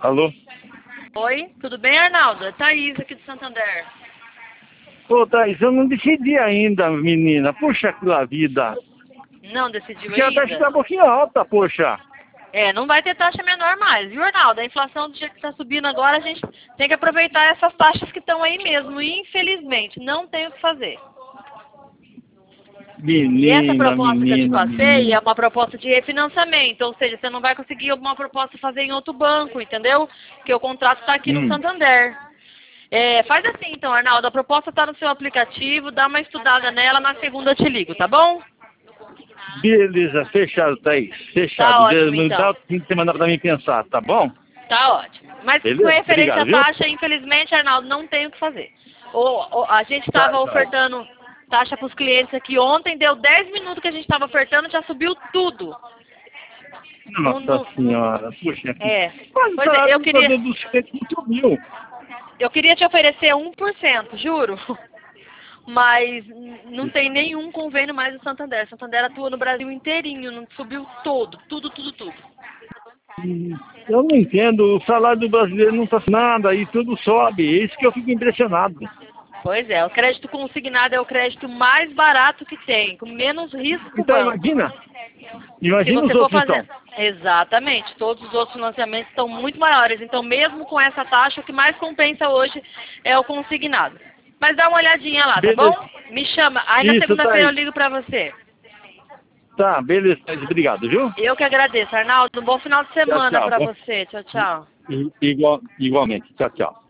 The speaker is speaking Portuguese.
Alô? Oi, tudo bem, Arnaldo? É Thaís aqui do Santander. Ô, Thaís, eu não decidi ainda, menina. Puxa que vida. Não decidiu Porque a taxa ainda? tá um pouquinho alta, poxa. É, não vai ter taxa menor mais, viu, Arnaldo? A inflação do jeito que está subindo agora, a gente tem que aproveitar essas taxas que estão aí mesmo. E, infelizmente, não tem o que fazer. E essa Menina, proposta que eu te menina, passei menina. é uma proposta de refinanciamento, ou seja, você não vai conseguir uma proposta fazer em outro banco, entendeu? Porque o contrato está aqui no Santander. É, faz assim então, Arnaldo, a proposta está no seu aplicativo, dá uma estudada nela, na segunda eu te ligo, tá bom? Beleza, fechado, Thaís. Tá Fechado. ótimo Não dá então. o fim de semana pra mim pensar, tá bom? Tá ótimo. Mas com Beleza? referência Obrigado, à viu? taxa, infelizmente, Arnaldo, não tem o que fazer. A gente Tá, estava tá. ofertando taxa para os clientes aqui ontem, deu 10 minutos que a gente estava ofertando, já subiu tudo. Não, Nossa senhora, puxa. é. Quase o Pois é, salário dos clientes subiu. eu queria te oferecer 1%, juro. Mas não tem nenhum convênio mais do Santander. Santander atua no Brasil inteirinho, não subiu todo, tudo. Eu não entendo, o salário do brasileiro não tá nada e tudo sobe. É isso que eu fico impressionado. Pois é, o crédito consignado é o crédito mais barato que tem, com menos risco para o Então banco. imagina, Se imagina os você for outros fazer. então. Exatamente, todos os outros financiamentos estão muito maiores. Então, mesmo com essa taxa, o que mais compensa hoje é o consignado. Mas dá uma olhadinha lá, tá bom? Beleza. Me chama. Aí na Isso, segunda-feira eu Thaís. ligo pra você. Tá, beleza, Thaís. Obrigado, viu? Eu que agradeço, Arnaldo. Um bom final de Tchau, semana tchau. pra você. Tchau, tchau. Igualmente. Tchau, tchau.